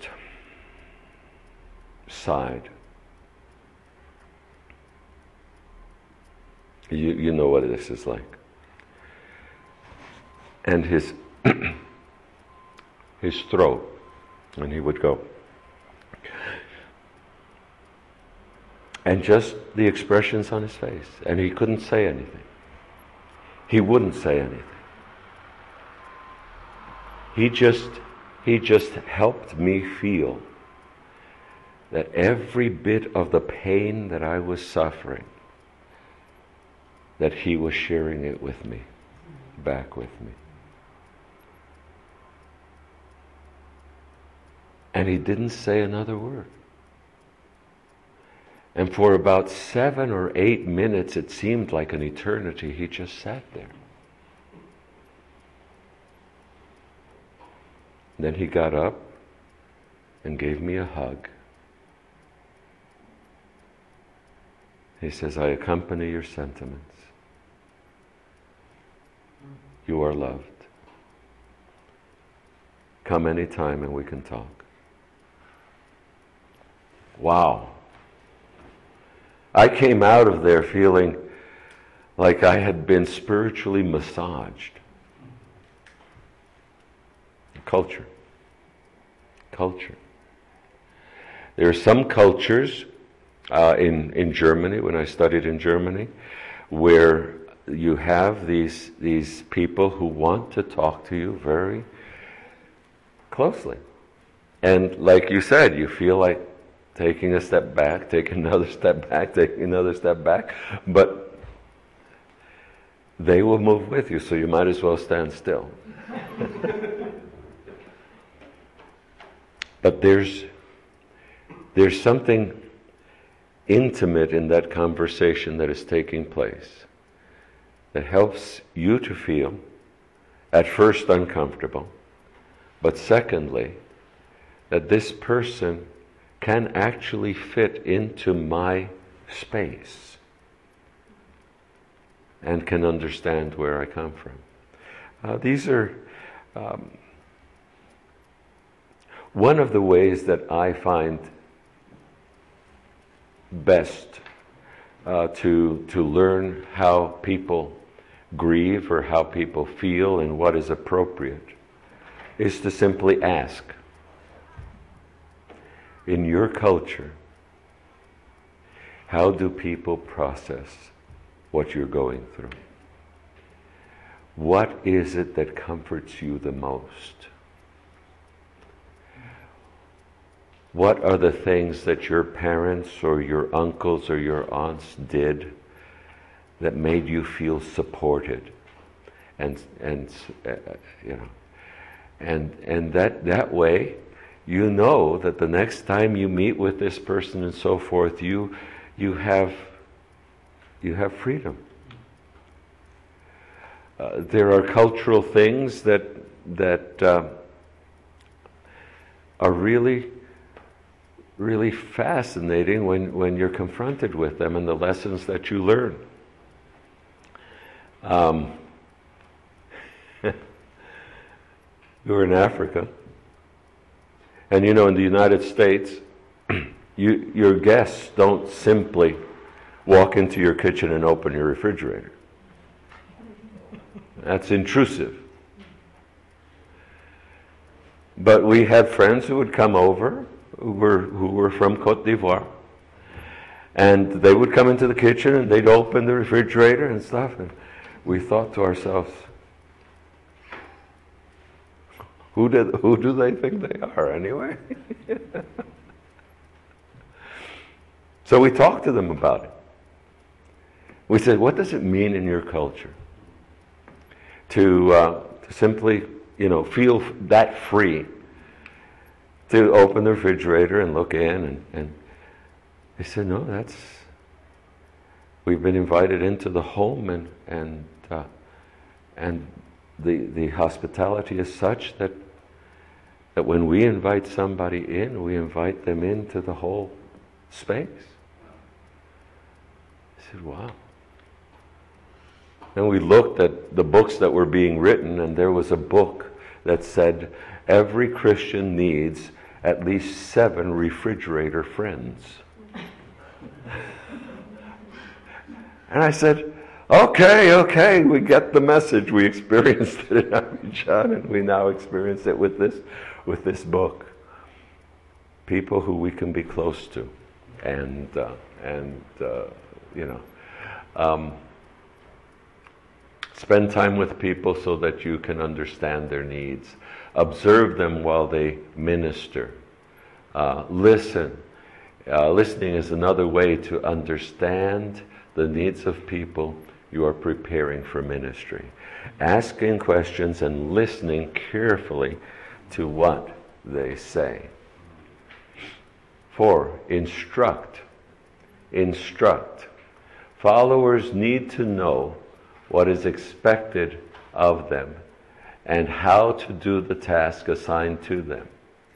S1: sighed. You know what this is like. And his his throat, and he would go. And just the expressions on his face. And he couldn't say anything. He wouldn't say anything. He just helped me feel that every bit of the pain that I was suffering, that he was sharing it with me, back with me. And he didn't say another word. And for about 7 or 8 minutes, it seemed like an eternity, he just sat there. Then he got up and gave me a hug. He says, I accompany your sentiments. You are loved. Come anytime and we can talk. Wow. I came out of there feeling like I had been spiritually massaged. Culture. There are some cultures in Germany, when I studied in Germany, where you have these people who want to talk to you very closely. And like you said, you feel like taking a step back, taking another step back, taking another step back, but they will move with you, so you might as well stand still. But there's something intimate in that conversation that is taking place that helps you to feel, at first, uncomfortable, but secondly, that this person can actually fit into my space and can understand where I come from. These are one of the ways that I find best to learn how people grieve or how people feel and what is appropriate is to simply ask. In your culture, how do people process what you're going through? What is it that comforts you the most? What are the things that your parents or your uncles or your aunts did that made you feel supported? And that way, you know that the next time you meet with this person and so forth, you have freedom. There are cultural things that are really fascinating when you're confronted with them and the lessons that you learn. We were in Africa, and in the United States, your guests don't simply walk into your kitchen and open your refrigerator. That's intrusive. But we had friends who would come over who were from Côte d'Ivoire, and they would come into the kitchen and they'd open the refrigerator and stuff, and we thought to ourselves, who do they think they are anyway? So we talked to them about it. We said, what does it mean in your culture to simply, feel that free to open the refrigerator and look in? And they said, no, we've been invited into the home, and the hospitality is such that when we invite somebody in, we invite them into the whole space. I said, wow. And we looked at the books that were being written, and there was a book that said every Christian needs at least 7 refrigerator friends. And I said, okay, we get the message. We experienced it in Abidjan, and we now experience it with this book. People who we can be close to, and spend time with people so that you can understand their needs. Observe them while they minister. Listen. Listening is another way to understand the needs of people you are preparing for ministry. Asking questions and listening carefully to what they say. 4, instruct. Instruct. Followers need to know what is expected of them and how to do the task assigned to them.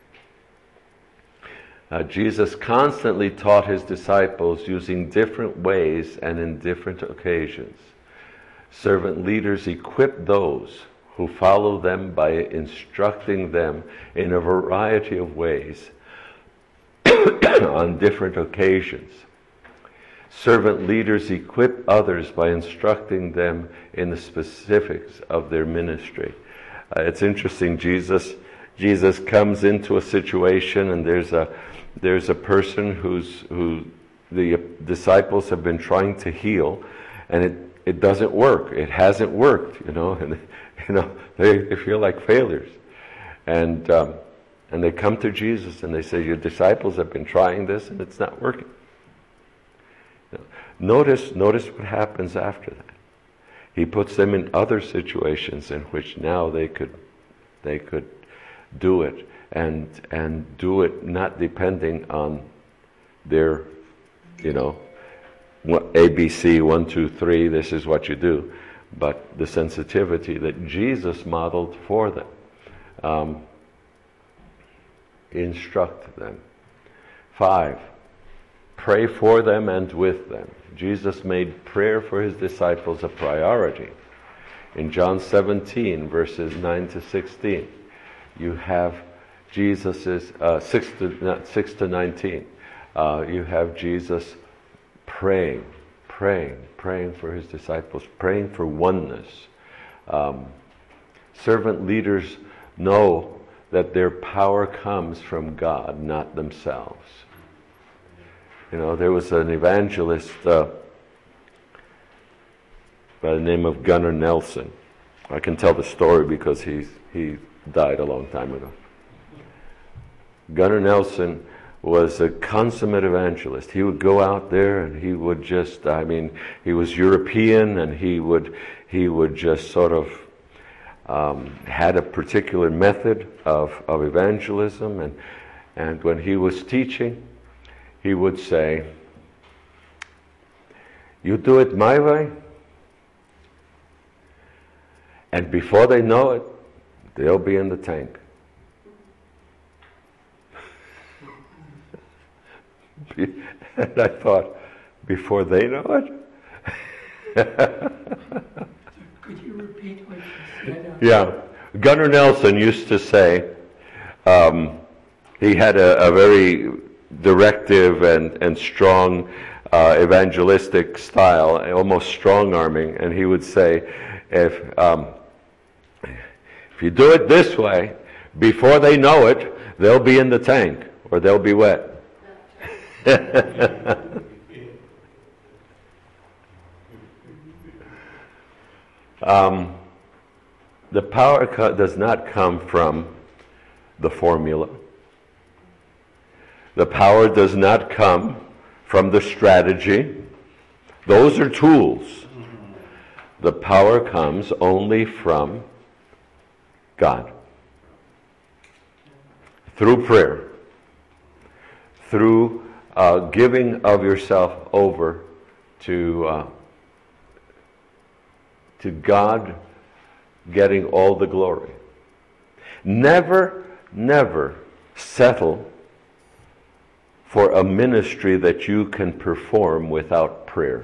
S1: Jesus constantly taught his disciples using different ways and in different occasions. Servant leaders equip those who follow them by instructing them in a variety of ways on different occasions. servant leaders equip others by instructing them in the specifics of their ministry. It's interesting, Jesus comes into a situation, and there's a person who the disciples have been trying to heal, and it doesn't work. It hasn't worked, and they feel like failures. And they come to Jesus and they say, your disciples have been trying this and it's not working. Notice what happens after that. He puts them in other situations in which now they could do it, and do it not depending on their, ABC 1, 2, 3. This is what you do, but the sensitivity that Jesus modeled for them. Instruct them. 5. Pray for them and with them. Jesus made prayer for his disciples a priority. In John 17, verses 9 to 16, you have Jesus's 6 to 19. You have Jesus praying for his disciples, praying for oneness. Servant leaders know that their power comes from God, not themselves. There was an evangelist by the name of Gunnar Nelson. I can tell the story because he died a long time ago. Gunnar Nelson was a consummate evangelist. He would go out there and he would just, he was European, and he would just sort of had a particular method of evangelism, and when he was teaching, he would say, you do it my way, and before they know it, they'll be in the tank. And I thought, before they know it?
S5: Could you repeat what you said?
S1: Yeah. Gunnar Nelson used to say, he had a very directive and strong evangelistic style, almost strong-arming, and he would say, if you do it this way, before they know it, they'll be in the tank, or they'll be wet. The power does not come from the formula. The power does not come from the strategy. Those are tools. The power comes only from God. Through prayer. Through giving of yourself over to God getting all the glory. Never settle for a ministry that you can perform without prayer.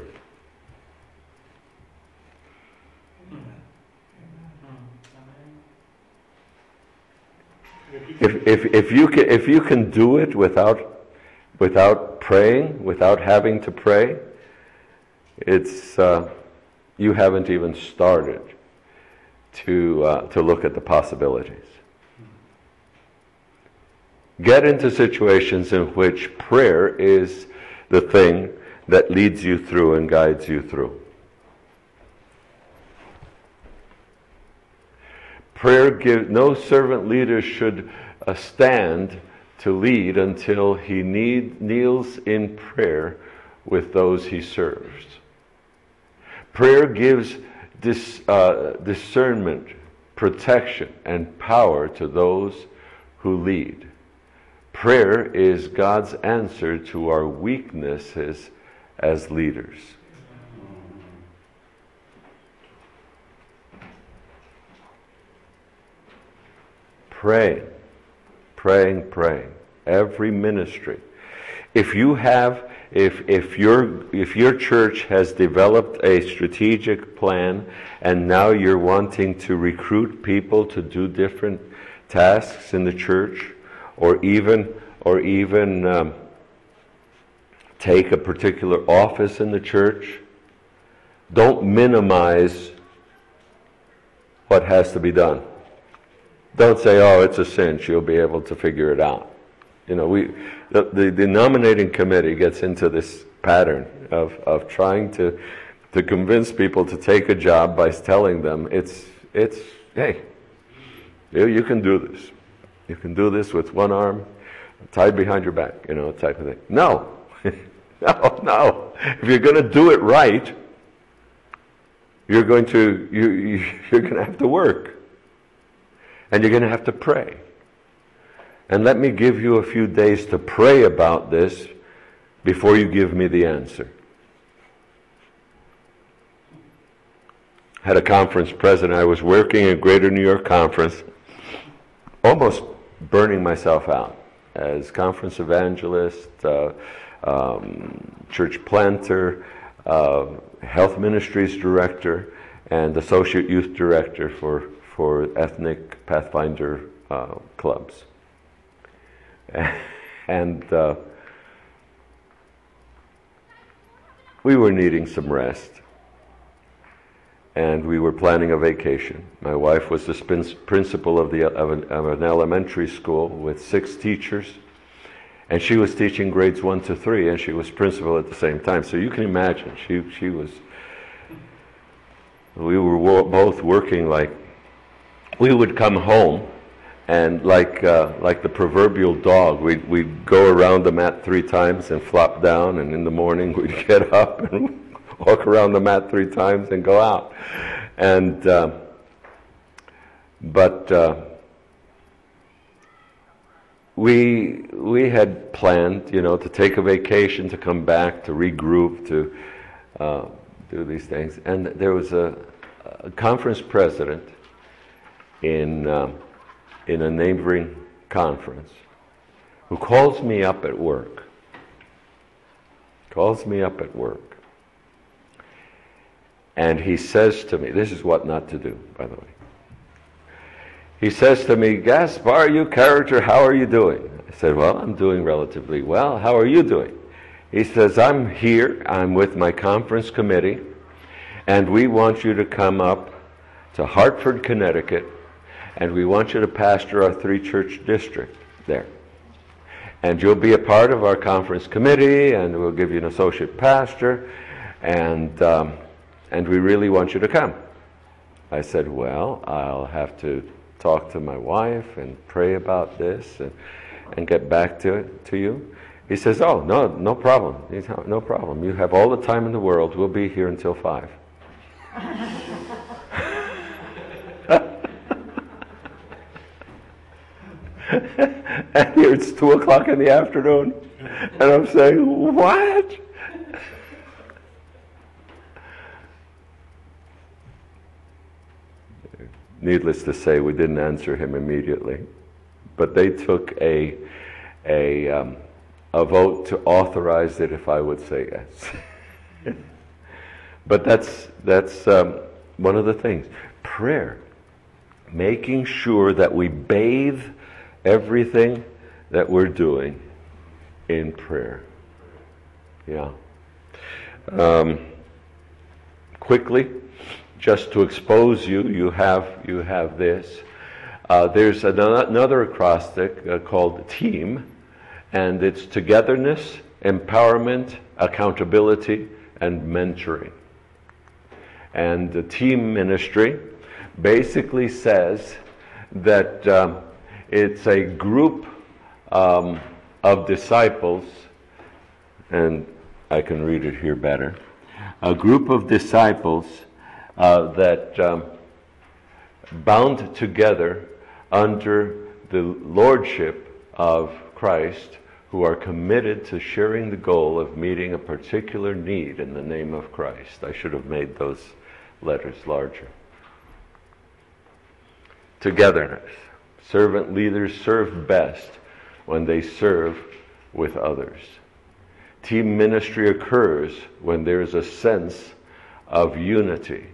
S1: If you can do it without praying, without having to pray, it's you haven't even started to look at the possibilities. Get into situations in which prayer is the thing that leads you through and guides you through. No servant leader should stand to lead until he kneels in prayer with those he serves. Prayer gives discernment, protection, and power to those who lead. Prayer is God's answer to our weaknesses as leaders. Praying. Every ministry. If your church has developed a strategic plan and now you're wanting to recruit people to do different tasks in the church, or even take a particular office in the church, don't minimize what has to be done. Don't say, oh, it's a cinch, you'll be able to figure it out. You know, the nominating committee gets into this pattern of trying to convince people to take a job by telling them it's hey, you can do this. You can do this with one arm tied behind your back, you know, type of thing. No. No. If you're going to do it right, you're going to have to work. And you're going to have to pray. And let me give you a few days to pray about this before you give me the answer. Had a conference president. I was working at Greater New York Conference, almost burning myself out as conference evangelist, church planter, health ministries director, and associate youth director for ethnic Pathfinder clubs. And we were needing some rest. And we were planning a vacation. My wife was the principal of an elementary school with 6 teachers. And she was teaching grades 1 to 3, and she was principal at the same time. So you can imagine, we were both working like, we would come home, and like the proverbial dog, we'd go around the mat 3 times and flop down, and in the morning we'd get up and walk around the mat 3 times and go out. And we had planned, you know, to take a vacation, to come back, to regroup, to do these things. And there was a conference president in a neighboring conference who calls me up at work. And he says to me, this is what not to do, by the way. He says to me, Gaspar, you character, how are you doing? I said, well, I'm doing relatively well. How are you doing? He says, I'm here. I'm with my conference committee, and we want you to come up to Hartford, Connecticut, and we want you to pastor our 3-church district there. And you'll be a part of our conference committee, and we'll give you an associate pastor, and we really want you to come. I said, well, I'll have to talk to my wife and pray about this and get back to you. He says, oh, no problem. No problem. You have all the time in the world. We'll be here until 5. And here it's 2 o'clock in the afternoon. And I'm saying, what? Needless to say, we didn't answer him immediately, but they took a vote to authorize it if I would say yes. But that's one of the things. Prayer, making sure that we bathe everything that we're doing in prayer. Yeah. Quickly. Just to expose you, you have this. There's another acrostic called TEAM, and it's togetherness, empowerment, accountability, and mentoring. And the TEAM ministry basically says that it's a group of disciples, and I can read it here better, a group of disciples that bound together under the lordship of Christ, who are committed to sharing the goal of meeting a particular need in the name of Christ. I should have made those letters larger. Togetherness. Servant leaders serve best when they serve with others. Team ministry occurs when there is a sense of unity.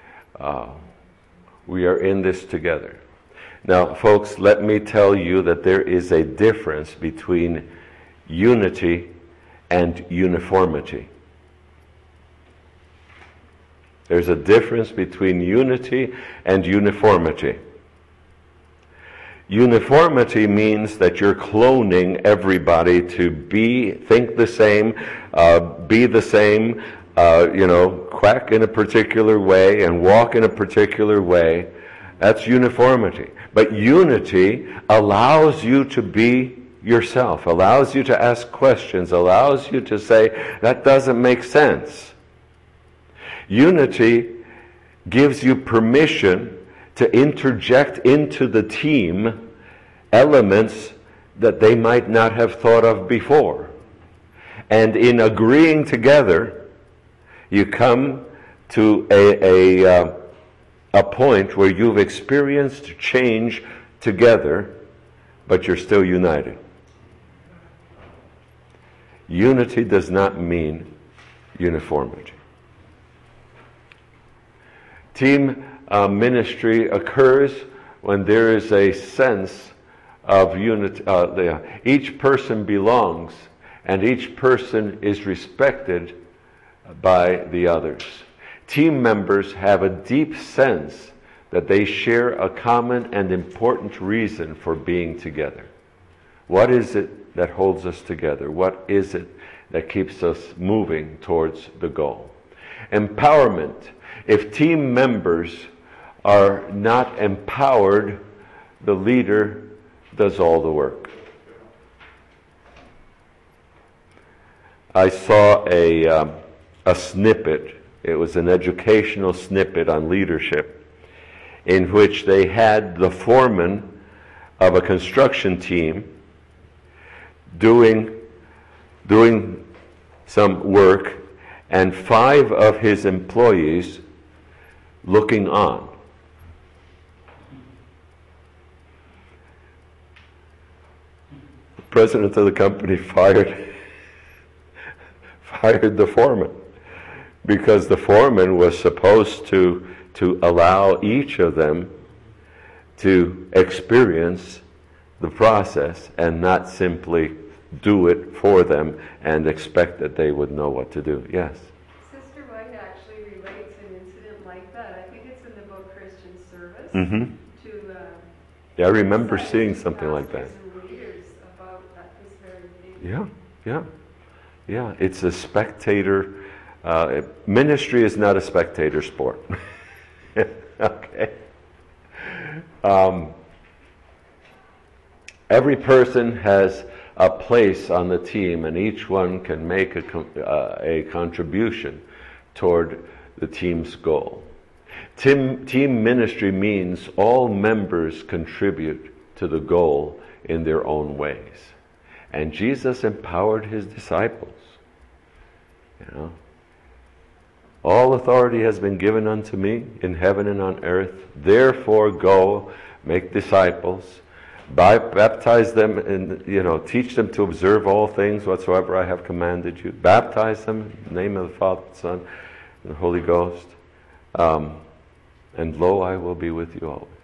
S1: We are in this together. Now, folks, let me tell you that there is a difference between unity and uniformity. There's a difference between unity and uniformity. Uniformity means that you're cloning everybody to think the same, be the same, quack in a particular way and walk in a particular way. That's uniformity. But unity allows you to be yourself, allows you to ask questions, allows you to say, that doesn't make sense. Unity gives you permission to interject into the team elements that they might not have thought of before. And in agreeing together, you come to a point where you've experienced change together, but you're still united. Unity does not mean uniformity. Team ministry occurs when there is a sense of unity. Each person belongs, and each person is respected by the others. Team members have a deep sense that they share a common and important reason for being together. What is it that holds us together? What is it that keeps us moving towards the goal? Empowerment. If team members are not empowered, the leader does all the work. I saw a snippet. It was an educational snippet on leadership in which they had the foreman of a construction team doing some work and 5 of his employees looking on. The president of the company fired the foreman because the foreman was supposed to allow each of them to experience the process and not simply do it for them and expect that they would know what to do. Yes?
S2: Sister White actually relates an incident like that. I think it's in the book Christian Service.
S1: Mm-hmm.
S2: To
S1: I remember seeing something like that.
S2: and leaders about this very thing.
S1: Yeah. It's a spectator. Ministry is not a spectator sport. Okay. Every person has a place on the team, and each one can make a contribution toward the team's goal. Team ministry means all members contribute to the goal in their own ways. And Jesus empowered his disciples. All authority has been given unto me in heaven and on earth. Therefore go, make disciples, baptize them, and teach them to observe all things whatsoever I have commanded you. Baptize them in the name of the Father, the Son, and the Holy Ghost. And lo, I will be with you always.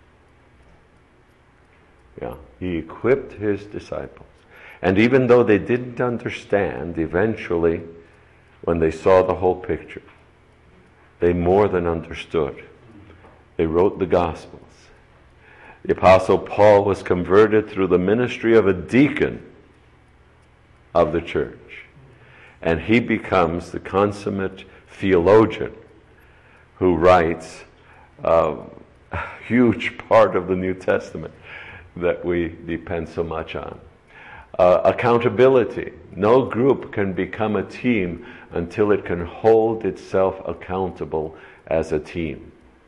S1: He equipped his disciples. And even though they didn't understand, eventually, when they saw the whole picture, they more than understood. They wrote the Gospels. The Apostle Paul was converted through the ministry of a deacon of the church. And he becomes the consummate theologian who writes a huge part of the New Testament that we depend so much on. Accountability. No group can become a team until it can hold itself accountable as a team.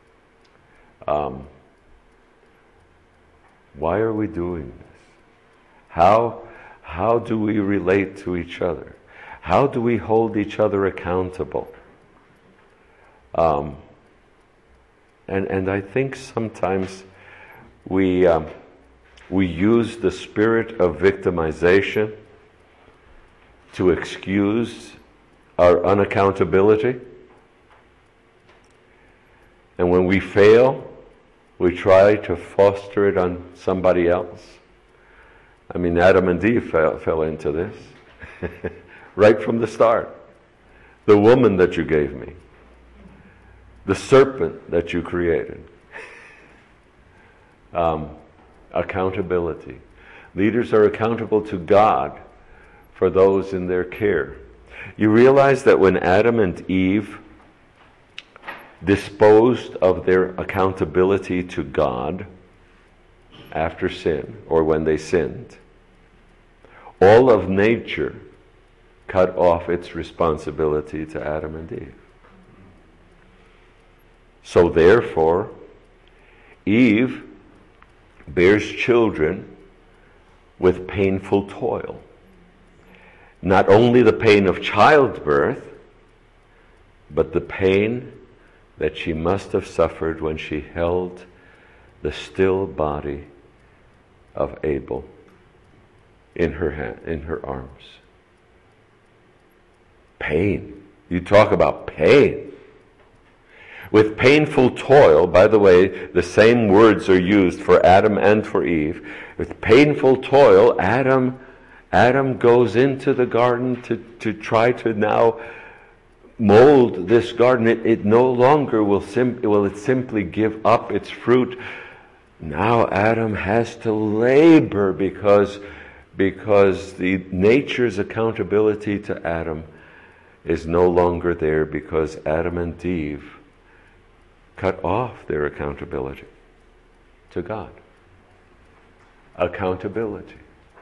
S1: Why are we doing this? How do we relate to each other? How do we hold each other accountable? And I think sometimes we use the spirit of victimization to excuse our unaccountability. And when we fail, we try to foster it on somebody else. I mean, Adam and Eve fell into this. right from the start. The woman that you gave me. The serpent that you created. Accountability. Leaders are accountable to God for those in their care. You realize that when Adam and Eve disposed of their accountability to God after sin, or when they sinned, all of nature cut off its responsibility to Adam and Eve. So therefore, Eve bears children with painful toil. Not only the pain of childbirth, but the pain that she must have suffered when she held the still body of Abel in her hand, in her arms. Pain. You talk about pain. With painful toil, by the way, the same words are used for Adam and for Eve. With painful toil, Adam goes into the garden to try to now mold this garden. It no longer will it simply give up its fruit. Now Adam has to labor because the nature's accountability to Adam is no longer there, because Adam and Eve cut off their accountability to God. Accountability.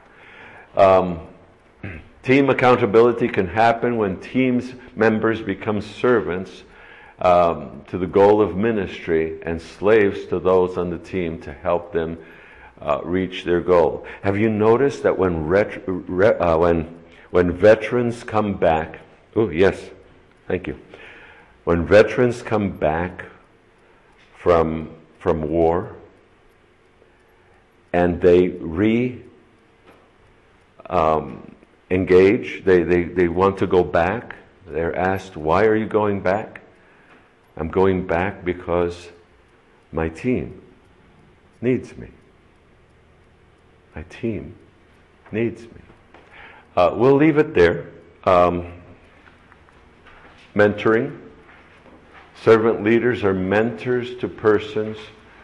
S1: Team accountability can happen when teams members become servants to the goal of ministry and slaves to those on the team to help them reach their goal. Have you noticed that when veterans come back? Oh yes, thank you. When veterans come back from war and they engage, they want to go back. They're asked, why are you going back? I'm going back because my team needs me. My team needs me. We'll leave it there. Mentoring. Servant leaders are mentors to persons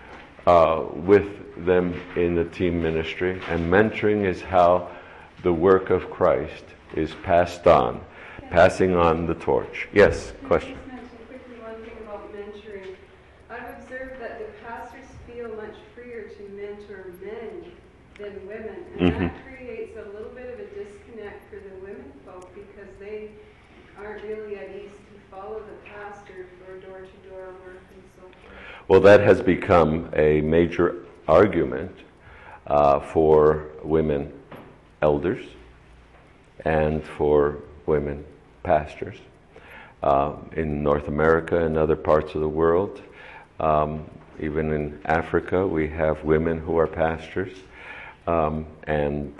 S1: with them in the team ministry, and mentoring is how the work of Christ is passed on, passing on the torch. Yes, question?
S2: Can I just mention quickly one thing about mentoring? I've observed that the pastors feel much freer to mentor men than women, and that creates a little bit of a disconnect for the women folk, because they aren't really at ease to follow the pastor for door-to-door work and so forth.
S1: Well, that has become a major argument for women elders and for women pastors in North America and other parts of the world. Even in Africa, we have women who are pastors, and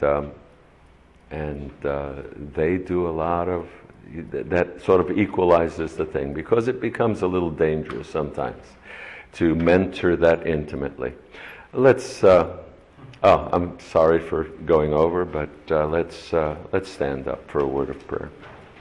S1: they do a lot of that. Sort of equalizes the thing, because it becomes a little dangerous sometimes to mentor that intimately. Let's. I'm sorry for going over, but let's stand up for a word of prayer.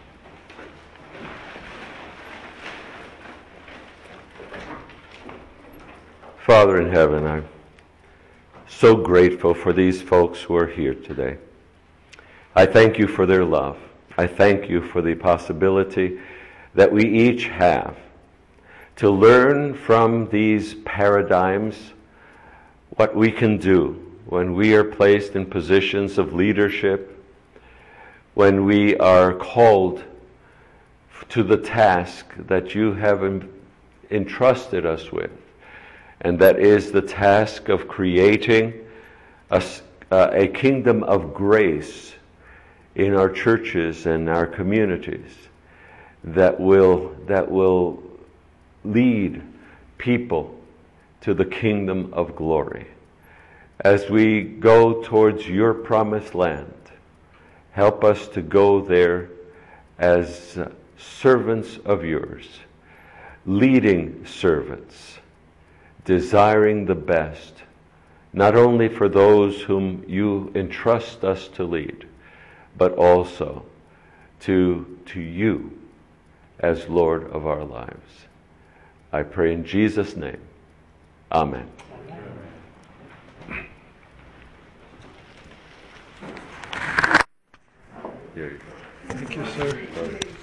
S1: Father in heaven, I'm so grateful for these folks who are here today. I thank you for their love. I thank you for the possibility that we each have to learn from these paradigms what we can do when we are placed in positions of leadership, when we are called to the task that you have entrusted us with, and that is the task of creating a kingdom of grace in our churches and our communities that will lead people to the kingdom of glory. As we go towards your promised land, help us to go there as servants of yours, leading servants, desiring the best, not only for those whom you entrust us to lead, but also to you as Lord of our lives. I pray in Jesus' name. Amen. Here you go.
S4: Thank you, sir.